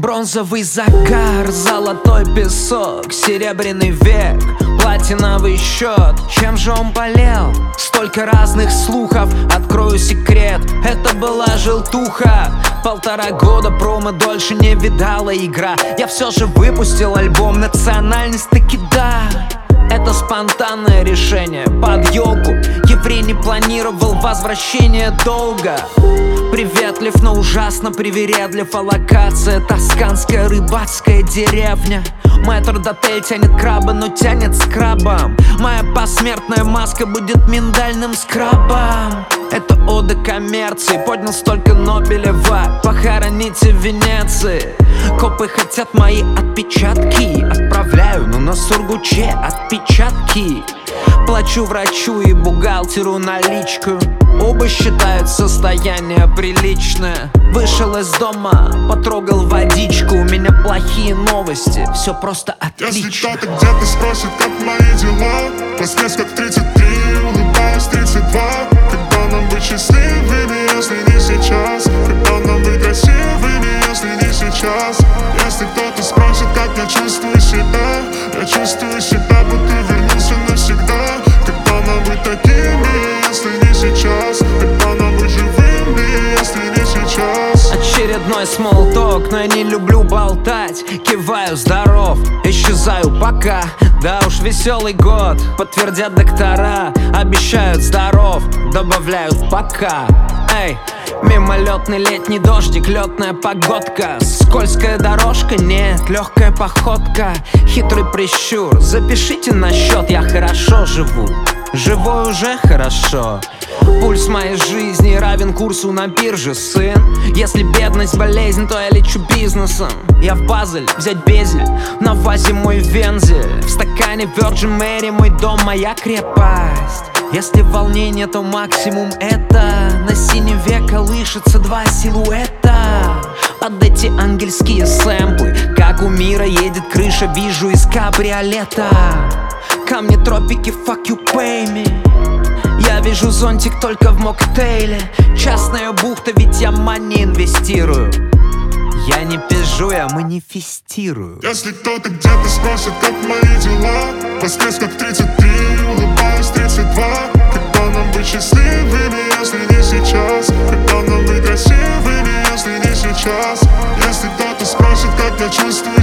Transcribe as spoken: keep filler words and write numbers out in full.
Бронзовый загар, золотой песок, серебряный век, платиновый счет. Чем же он болел? Столько разных слухов, открою секрет, это была желтуха. Полтора года промо дольше не видала игра. Я все же выпустил альбом, национальность таки да. Это спонтанное решение под елку. Еврей не планировал возвращение долго. Приветлив, но ужасно привередлив. А локация тосканская рыбацкая деревня. Метрдотель тянет краба, но тянет с крабом. Моя посмертная маска будет миндальным скрабом. Это ода коммерции, поднял столько Нобелева. Похороните в Венеции. Копы хотят мои отпечатки. Отправляю, но на Сургуче отпечатки. Плачу врачу и бухгалтеру наличку. Оба считают состояние приличное. Вышел из дома, потрогал водичку. У меня плохие новости, все просто отлично. Если кто-то где-то спросит, как мои дела, в Москве как тридцать три, улыбаюсь тридцать два. Когда нам быть счастливыми, если не сейчас? Когда нам быть красивыми, если не сейчас? Если кто-то спросит, как я чувствую себя, я чувствую себя, будто вернулся навсегда. Когда нам быть такими, если не сейчас? Когда нам быть живыми, если не сейчас? Очередной смолток, но я не люблю болтать. Киваю, здоров, исчезаю пока. Да уж веселый год, подтвердят доктора. Обещают здоров, добавляют пока. Эй, мимолетный летний дождик, летная погодка. Скользкая дорожка, нет, легкая походка. Хитрый прищур, запишите на счет. Я хорошо живу, живой уже хорошо. Пульс моей жизни равен курсу на бирже, сын. Если бедность болезнь, то я лечу бизнесом. Я в Базель, взять безель, на вазе мой вензель. В стакане Virgin Mary, мой дом, моя крепость. Если волнение, то максимум это. На синеве колышется два силуэта. Под эти ангельские сэмплы, как у мира едет крыша, вижу из кабриолета. Камни тропики, fuck you, pay me. Я вижу зонтик только в моктейле. Частная бухта, ведь я мани инвестирую. Я не пизжу, я манифестирую. Если кто-то где-то спросит, как мои дела, в Москве как тридцать три, улыбаюсь тридцать два. Когда нам быть счастливыми, если не сейчас? Когда нам быть красивыми, если не сейчас? Если кто-то спросит, как я чувствую